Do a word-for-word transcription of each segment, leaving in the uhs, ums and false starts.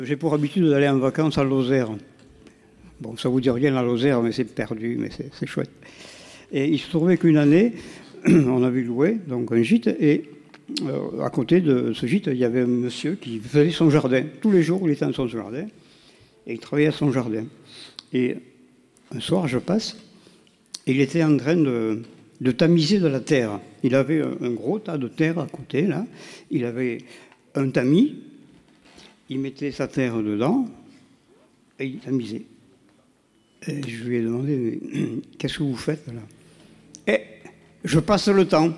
J'ai pour habitude d'aller en vacances à Lozère. Bon, ça vous dit rien la Lozère, mais c'est perdu, mais c'est, c'est chouette. Et il se trouvait qu'une année, on avait loué donc un gîte, et euh, à côté de ce gîte, il y avait un monsieur qui faisait son jardin. Tous les jours, il était dans son jardin, et il travaillait à son jardin. Et un soir, je passe, et il était en train de, de tamiser de la terre. Il avait un, un gros tas de terre à côté, là. Il avait un tamis. Il mettait sa terre dedans et il tamisait. Et je lui ai demandé, mais qu'est-ce que vous faites là? Eh, je passe le temps.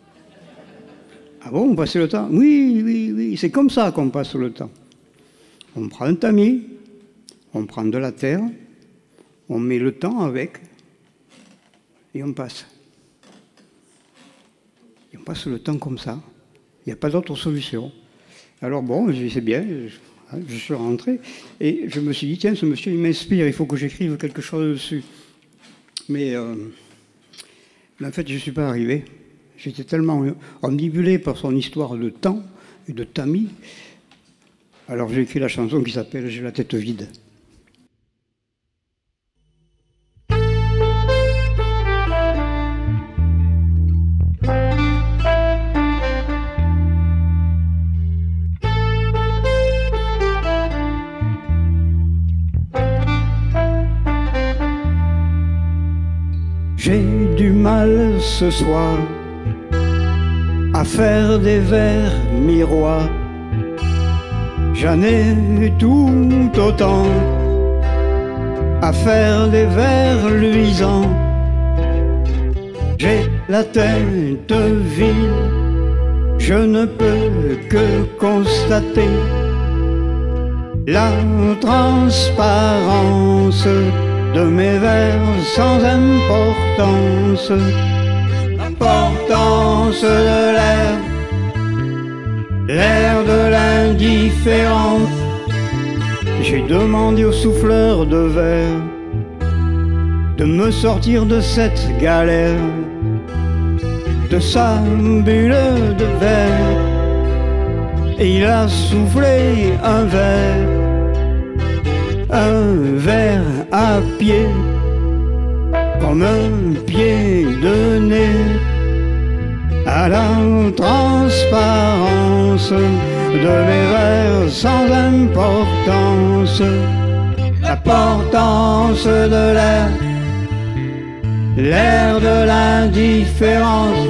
Ah bon, on passe le temps? Oui, oui, oui, c'est comme ça qu'on passe le temps. On prend un tamis, on prend de la terre, on met le temps avec et on passe. Et on passe le temps comme ça. Il n'y a pas d'autre solution. Alors bon, j'ai dit, c'est bien, je, je suis rentré, et je me suis dit, tiens, ce monsieur, il m'inspire, il faut que j'écrive quelque chose dessus. Mais, euh, mais en fait, je ne suis pas arrivé. J'étais tellement omnibulé par son histoire de temps et de tamis. Alors j'ai écrit la chanson qui s'appelle « J'ai la tête vide ». J'ai du mal ce soir à faire des vers miroirs. J'en ai tout autant à faire des vers luisants. J'ai la tête vide, je ne peux que constater la transparence de mes vers sans importance, l'importance de l'air, l'air de l'indifférence. J'ai demandé au souffleur de verre de me sortir de cette galère, de sa bulle de verre, et il a soufflé un verre, un verre à pied, comme un pied de nez, à la transparence de mes vers sans importance, l'importance de l'air, l'air de l'indifférence.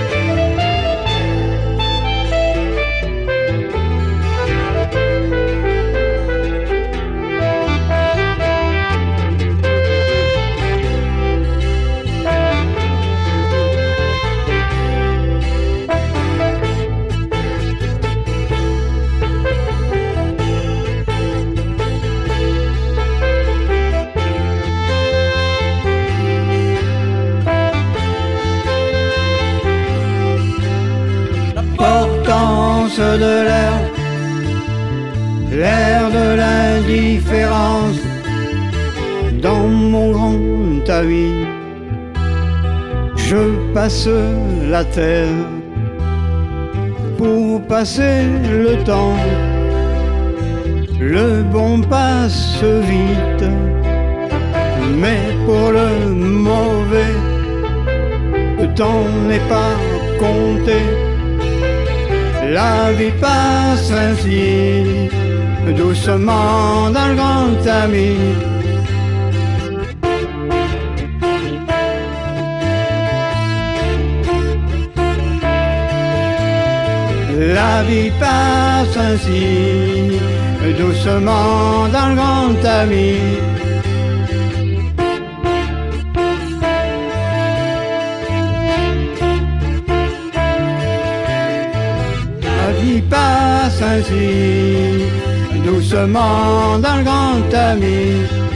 De l'air, l'air de l'indifférence. Dans mon grand tamis, je passe la terre pour passer le temps. Le bon passe vite, mais pour le mauvais, le temps n'est pas compté. La vie passe ainsi, doucement dans le grand tamis. La vie passe ainsi, doucement dans le grand tamis. La vie passe ainsi, doucement dans le grand tamis.